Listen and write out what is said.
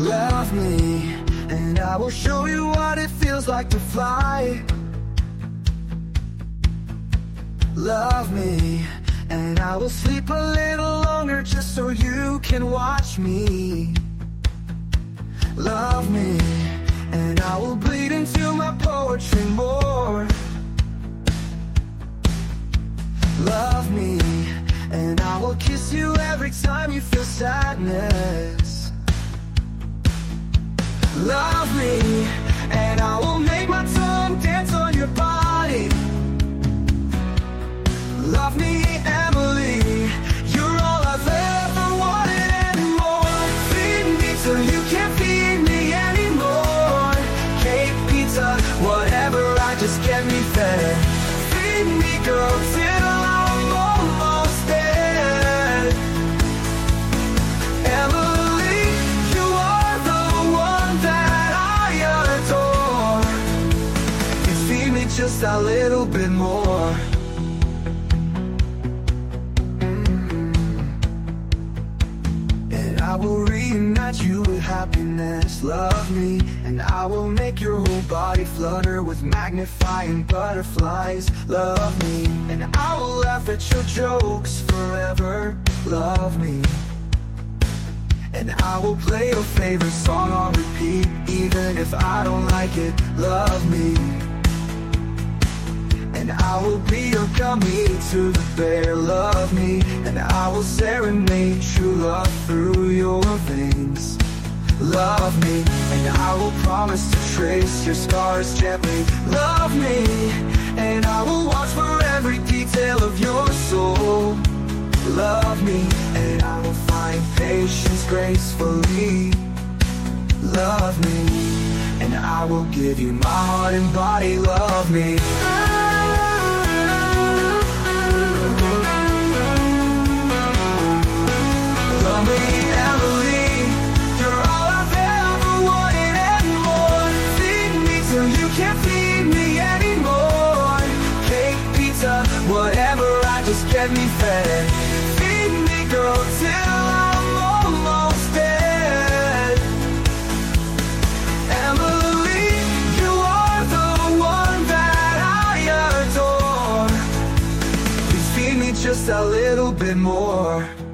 Love me, and I will show you what it feels like to fly. Love me, and I will sleep a little longer just so you can watch me. Love me, and I will bleed into my poetry more. Love me, and I will kiss you every time you feel sadness. Love me, and I will make my tongue dance on your body. Love me, Emily, you're all I've ever wanted and more. Feed me till you can't feed me anymore. Cake, pizza, whatever, I just get me fed. Feed me, girl, till I'm almost dead. Emily, you are the one that I adore. You feed me just a little bit more. I will reunite you with happiness. Love me, and I will make your whole body flutter with magnifying butterflies. Love me, and I will laugh at your jokes forever. Love me, and I will play your favorite song on repeat, even if I don't like it. Love me, and I will be your gummy to the bear. Love me, and I will serenade true love through your veins. Love me, and I will promise to trace your scars gently. Love me, and I will watch for every detail of your soul. Love me, and I will find patience gracefully. Love me, and I will give you my heart and body. Love me. Love me, Emily, you're all I've ever wanted and more. Feed me till you can't feed me anymore. Cake, pizza, whatever, I just get me fed. Feed me, girl, till I'm almost dead. Emily, you are the one that I adore. Please feed me just a little bit more.